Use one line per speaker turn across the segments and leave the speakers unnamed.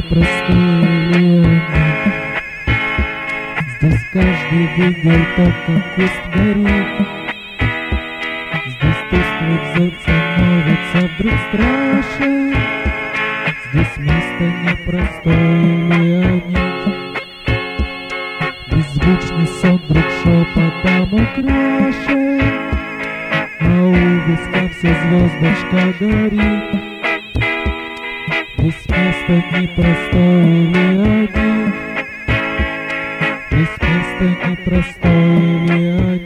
непростое лето. Здесь каждый видел то, как куст горит. Здесь тусклый взор становится вдруг страшен. Здесь место непростое, Леонид. Беззвучный сон вдруг шепотом украшен, а у виска вся звездочка горит. Здесь место непростое, Леонид. Здесь место непростое, Леонид.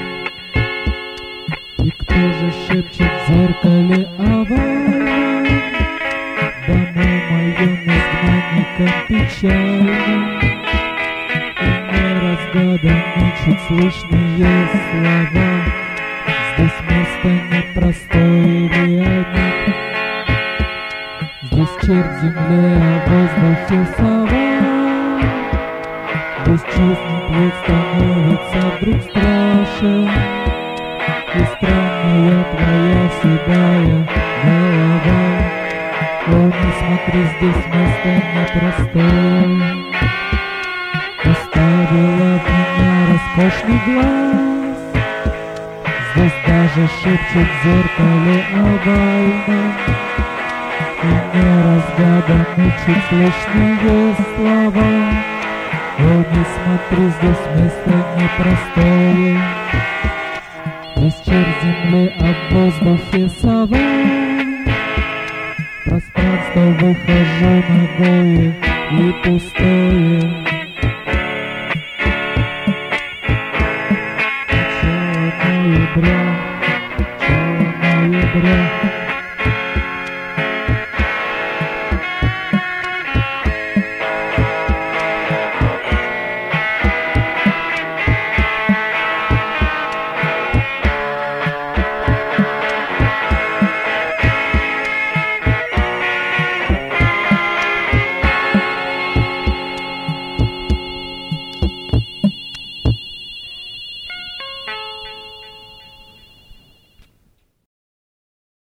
И кто же шепчет в зеркале овальном: домой моем изгнанникам печальным? И неразгаданные чуть слышные слова. Здесь место непростое, Леонид. Здесь червь в земле, а в воздухе сова. Здесь честный плод становится вдруг страшен. И странная твоя седая голова. О, не смотри, здесь место непростое. Поставила в меня роскошный глаз. Здесь даже шепчет в зеркале овальном. И неразгаданные чуть слышные слова. О, не смотри, здесь место непростое. Здесь червь земли, а в воздухе сова. В пространство выхожу ногое и пустое.